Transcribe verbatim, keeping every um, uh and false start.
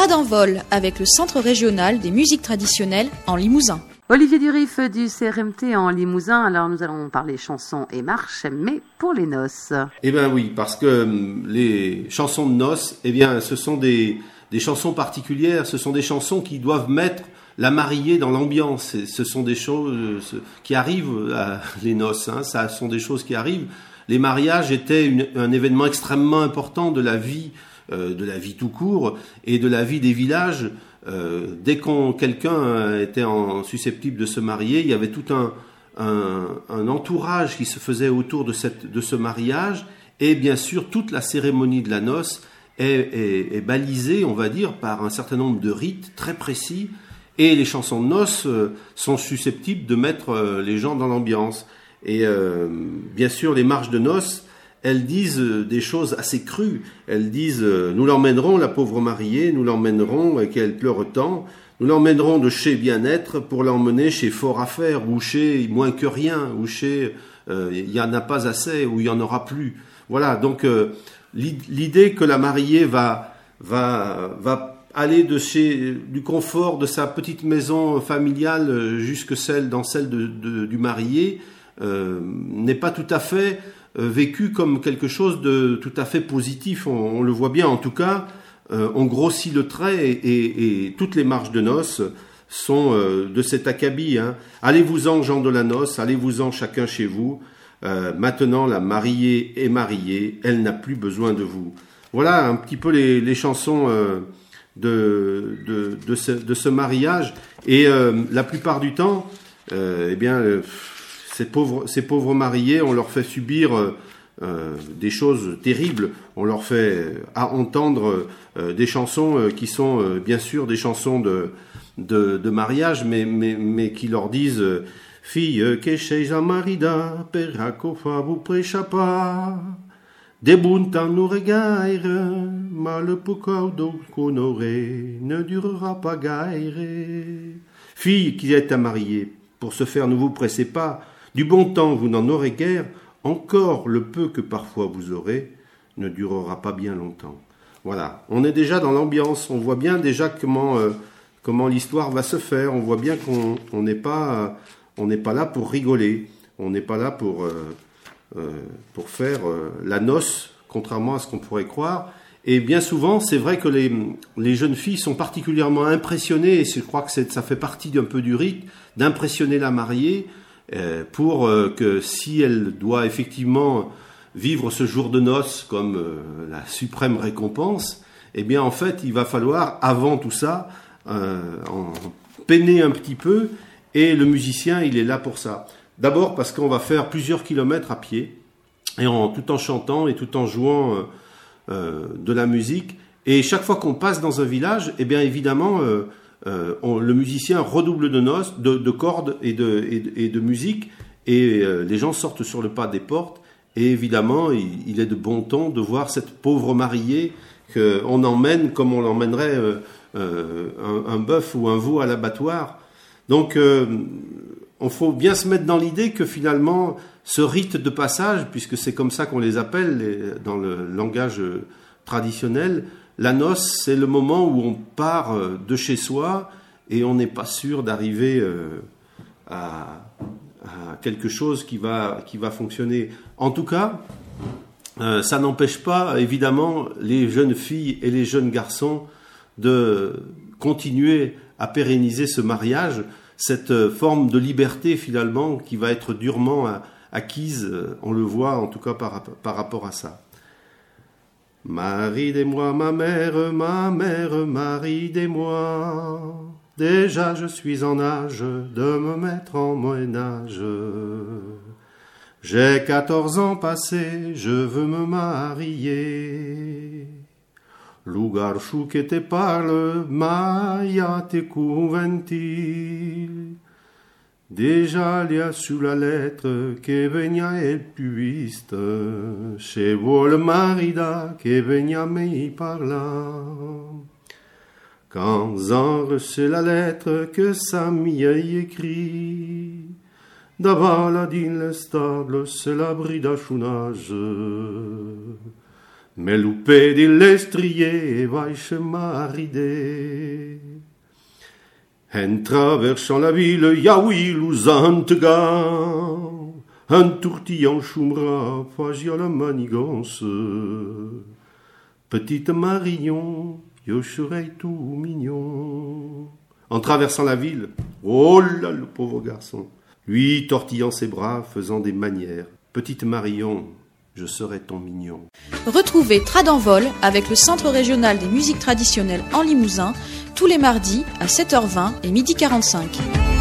Trad en vol avec le Centre régional des musiques traditionnelles en Limousin. Olivier Durif du C R M T en Limousin. Alors nous allons parler chansons et marches, mais pour les noces. Eh bien oui, parce que les chansons de noces, eh bien ce sont des, des chansons particulières, ce sont des chansons qui doivent mettre la mariée dans l'ambiance. Et ce sont des choses qui arrivent à les noces, hein, ça sont des choses qui arrivent. Les mariages étaient une, un événement extrêmement important de la vie, euh, de la vie tout court et de la vie des villages. Euh, dès qu'on quelqu'un était en, susceptible de se marier, il y avait tout un, un, un entourage qui se faisait autour de, cette, de ce mariage, et bien sûr toute la cérémonie de la noce est, est, est balisée, on va dire, par un certain nombre de rites très précis, et les chansons de noces euh, sont susceptibles de mettre euh, les gens dans l'ambiance. Et euh, bien sûr, les marches de noces, elles disent des choses assez crues. Elles disent euh, « Nous l'emmènerons, la pauvre mariée, nous l'emmènerons, et qu'elle pleure tant. Nous l'emmènerons de chez Bien-être pour l'emmener chez Fort à faire, ou chez Moins que rien, ou chez euh, Il n'y en a pas assez, ou il n'y en aura plus. » Voilà, donc euh, l'idée que la mariée va, va, va aller de chez, du confort de sa petite maison familiale jusque celle, dans celle de, de, du marié, Euh, n'est pas tout à fait euh, vécu comme quelque chose de tout à fait positif. On, on le voit bien, en tout cas, euh, on grossit le trait et, et, et toutes les marches de noces sont euh, de cet acabit. Hein. Allez-vous-en, gens de la noce, allez-vous-en chacun chez vous. Euh, maintenant, la mariée est mariée, elle n'a plus besoin de vous. Voilà un petit peu les, les chansons euh, de, de, de, ce, de ce mariage. Et euh, la plupart du temps, euh, eh bien... Euh, Ces pauvres, ces pauvres mariés, on leur fait subir euh, euh, des choses terribles. On leur fait euh, entendre euh, des chansons euh, qui sont euh, bien sûr des chansons de, de, de mariage, mais, mais, mais qui leur disent euh, « Fille, que seja marida, per fa vous precha pas, debunta no regaire, mal pucaudo qu'honoré ne durera pas gaire. » Fille qui est à marier, pour ce faire ne vous pressez pas, du bon temps, vous n'en aurez guère, encore le peu que parfois vous aurez ne durera pas bien longtemps. Voilà, on est déjà dans l'ambiance, on voit bien déjà comment, euh, comment l'histoire va se faire, on voit bien qu'on on n'est pas, euh, on n'est pas là pour rigoler, on n'est pas là pour, euh, euh, pour faire euh, la noce, contrairement à ce qu'on pourrait croire. Et bien souvent, c'est vrai que les, les jeunes filles sont particulièrement impressionnées, et je crois que c'est, ça fait partie d'un peu du rite, d'impressionner la mariée, pour que si elle doit effectivement vivre ce jour de noces comme la suprême récompense, eh bien en fait il va falloir avant tout ça euh, en peiner un petit peu, et le musicien il est là pour ça. D'abord parce qu'on va faire plusieurs kilomètres à pied, et en, tout en chantant et tout en jouant euh, euh, de la musique, et chaque fois qu'on passe dans un village, eh bien évidemment euh, Euh, on, le musicien redouble de noces, de, de cordes et de, et, de, et de musique, et euh, les gens sortent sur le pas des portes, et évidemment il, il est de bon ton de voir cette pauvre mariée qu'on emmène comme on l'emmènerait euh, euh, un, un bœuf ou un veau à l'abattoir. Donc euh, on faut bien se mettre dans l'idée que finalement ce rite de passage, puisque c'est comme ça qu'on les appelle les, dans le langage traditionnel, la noce, c'est le moment où on part de chez soi et on n'est pas sûr d'arriver euh, à, à quelque chose qui va, qui va fonctionner. En tout cas, euh, ça n'empêche pas, évidemment, les jeunes filles et les jeunes garçons de continuer à pérenniser ce mariage, cette forme de liberté, finalement, qui va être durement acquise, on le voit en tout cas par, par rapport à ça. Marie des moi, ma mère, ma mère, Marie des moi. Déjà je suis en âge de me mettre en ménage. J'ai quatorze ans passés, je veux me marier. Lugar chu que te parle, Maya te conventil. Déjà il y a sous la lettre que venia el puiste, chez vuole marida que venia me parla. Quand j'en reçu la lettre que sa mia y écrit, davanti la din le stable c'est la brida chunage. Mais loupé de l'estrier vache maride. En traversant la ville, yaoui l'ouzantega, un tourtillant choumera, fagia la manigance. Petite Marion, yo serai tout mignon. En traversant la ville, oh là le pauvre garçon, lui tortillant ses bras, faisant des manières. Petite Marion, je serai ton mignon. Retrouvez Trad en vol avec le Centre régional des musiques traditionnelles en Limousin tous les mardis à sept heures vingt et midi quarante-cinq.